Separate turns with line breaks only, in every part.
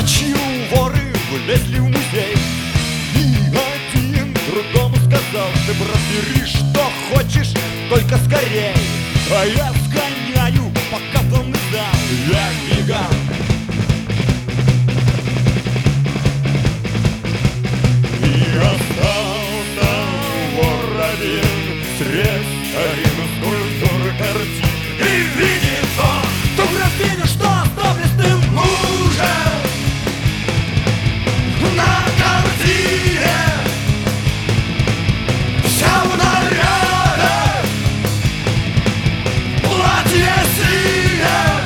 Ночью воры влезли в музей, и один другому сказал: ты, брат, бери, что хочешь, только скорей. А я сгоняю, пока дом не дам, я гигант. И остался вор один средь старинных скульптур и картин. И видит он ту графиню, что доблестным мужем на картине, вся в нарядах, платье синее.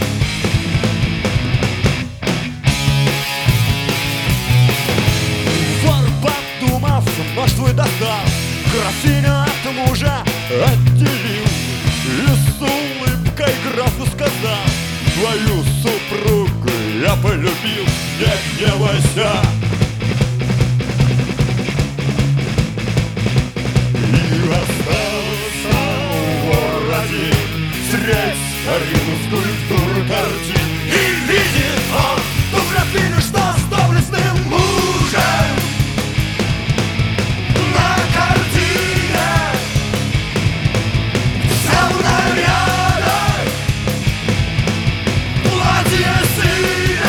Вор, подумав, нож свой достал, графиню от мужа отделил и с улыбкой графу сказал: твою супругу я полюбил, не гневайся. И остался вор один средь старинных скульптур и картин. И видит он ту графиню, что с доблестным мужем на картине, вся в нарядах, платье синее.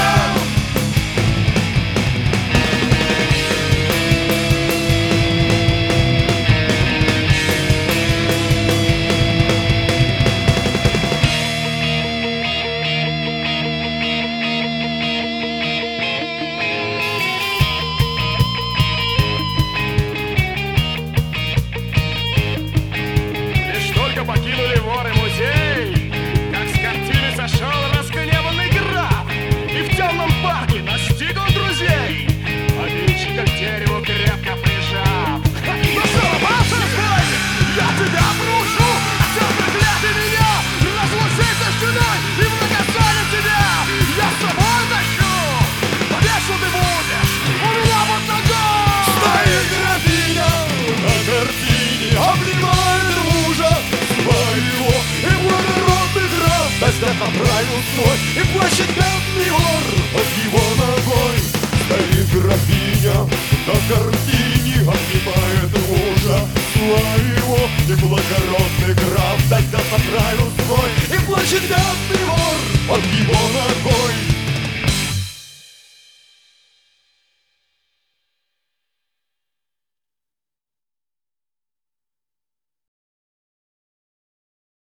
Лишь только покинули воры музей, как с картины сошел разгневанный граф, и в темном парке настиг он друзей, обидчика к дереву крепко прижав. Ну что, бабка, разбойник, я тебя брошу, все проклятый меня, разлучить со стеной и в наказание тебя я с собой тащу. Повешу ты будешь у меня под ногой.
Стоит графиня на картине, обнимает мужа своего, и благородный граф тогда поправил свой, и плачет бедный вор под его ногой. Стоит графиня на картине, обнимает мужа своего, и благородный граф тогда поправил свой, и плачет бедный вор под его